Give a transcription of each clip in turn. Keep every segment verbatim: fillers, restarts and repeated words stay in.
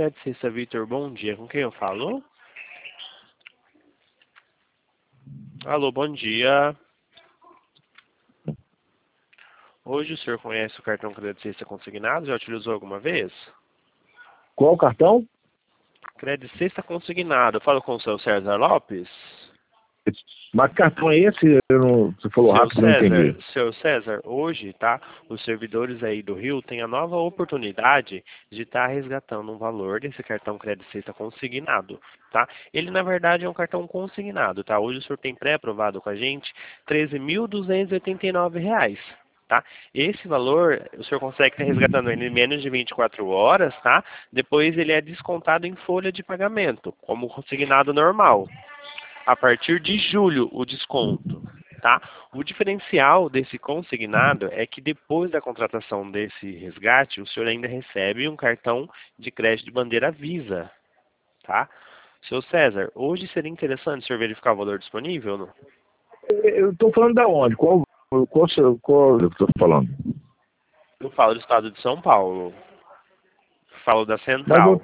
Crédito Cesta Vitor, bom dia. Com quem eu falo? Alô, bom dia. Hoje o senhor conhece o cartão Crédito Cesta Consignado? Já utilizou alguma vez? Qual cartão? Crédito Cesta Consignado. Eu falo com o seu César Lopes? Mas que cartão é esse? Eu não, você falou Seu rápido, eu não César, entendi. seu César, hoje, tá? Os servidores aí do Rio têm a nova oportunidade de estar resgatando um valor desse cartão Crédito Cesta Consignado, tá? Ele, na verdade, é um cartão consignado, tá? Hoje o senhor tem pré-aprovado com a gente treze mil duzentos e oitenta e nove reais. Tá? Esse valor, o senhor consegue estar resgatando ele em menos de vinte e quatro horas, tá? Depois ele é descontado em folha de pagamento, como consignado normal. A partir de julho, o desconto, tá? O diferencial desse consignado é que depois da contratação desse resgate, o senhor ainda recebe um cartão de crédito de bandeira Visa, tá? Seu César, hoje seria interessante o senhor verificar o valor disponível? Não? Eu estou falando da onde? Qual, qual, qual eu estou falando? Eu falo do estado de São Paulo. Falo da Mas Central. eu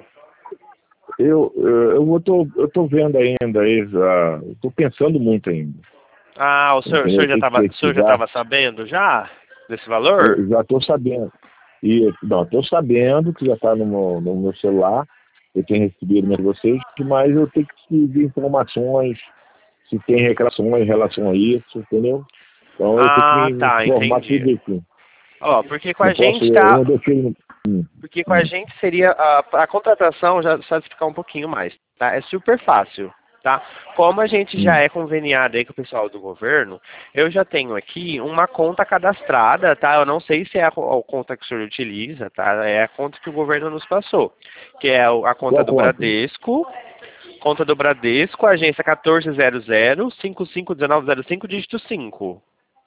eu eu estou eu tô vendo ainda aí, estou pensando muito ainda. Ah, o senhor, o Entendeu? senhor já Tem que estava, o senhor já pesquisar. estava sabendo já desse valor? Eu já estou sabendo. E não, estou sabendo que já está no meu, no meu celular. Eu tenho recebido de vocês, mas eu tenho que pedir informações, se tem reclamações em relação a isso, entendeu? Então eu tenho que Ah, me tá, informar entendi. tudo isso. Ó, porque com a Não posso, gente eu tá, não deixei. Hum, porque com a hum. gente seria a, a contratação, já só explicar um pouquinho mais, tá? É super fácil, tá? Como a gente já Hum. é conveniado aí com o pessoal do governo, eu já tenho aqui uma conta cadastrada, tá? Eu não sei se é a, a conta que o senhor utiliza, tá? É a conta que o governo nos passou, que é a conta Qual do conta? Bradesco, conta do Bradesco, agência quatorze zero zero, cinco cinco um nove zero cinco, dígito cinco.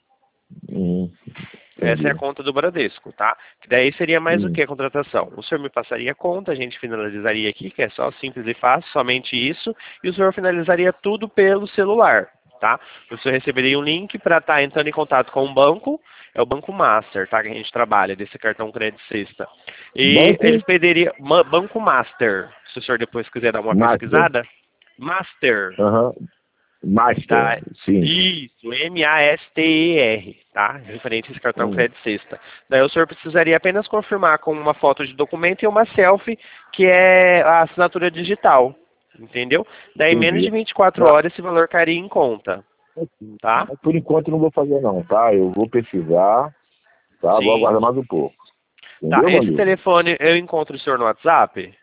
Hum, Essa é a entendi. conta do Bradesco, tá? Que daí seria mais o Hum, que a contratação? O senhor me passaria a conta, a gente finalizaria aqui, que é só simples e fácil, somente isso, e o senhor finalizaria tudo pelo celular, tá? O senhor receberia um link para estar entrando em contato com o banco, é o Banco Master, tá? Que a gente trabalha, desse cartão Crédito Cesta. E eles banco pediriam, ma- Banco Master, se o senhor depois quiser dar uma Master. pesquisada, Master, Aham. Master, tá? sim. Isso, M A S T E R, tá? Referente a esse cartão Hum, Crédito Cesta. Daí o senhor precisaria apenas confirmar com uma foto de documento e uma selfie, que é a assinatura digital, entendeu? Daí em menos de entendi. vinte e quatro Tá. horas esse valor cairia em conta, tá? Mas por enquanto eu não vou fazer não, tá? Eu vou pesquisar, tá? Vou Sim. aguardar mais um pouco. Tá, Entendeu, meu esse amigo? telefone eu encontro o senhor no WhatsApp?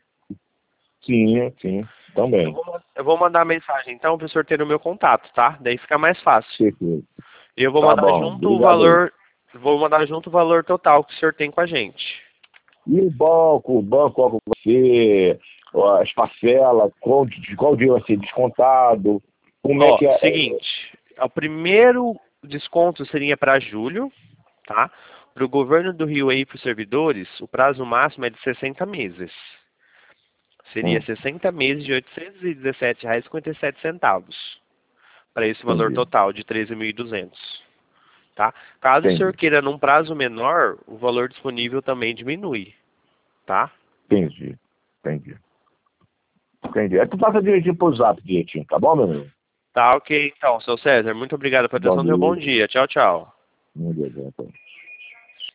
Sim, sim, Eu também. vou, ma- eu vou mandar mensagem então para o senhor ter o meu contato, tá? Daí fica mais fácil. Perfeito. E eu vou Tá mandar bom, junto o obrigado aí. valor, vou mandar junto o valor total que o senhor tem com a gente. E o banco, o banco, qual que vai ser, ó, as parcelas, qual, de qual dia vai ser descontado, como é Ó, que é? é, seguinte, o primeiro desconto seria para julho, tá? Para o governo do Rio aí para os servidores, o prazo máximo é de sessenta meses. Seria Hum, sessenta meses de oitocentos e dezessete reais e cinquenta e sete centavos para esse valor entendi, total de treze mil e duzentos, tá? Caso o senhor entendi, queira num prazo menor, o valor disponível também diminui, tá? entendi, entendi. Entendi. Aí tu passa direitinho pro zap direitinho, tá bom, meu amigo? Tá, ok. Então, seu César, muito obrigado pela Bom atenção. Tenha um bom dia. dia. Tchau, tchau. Meu Deus, então.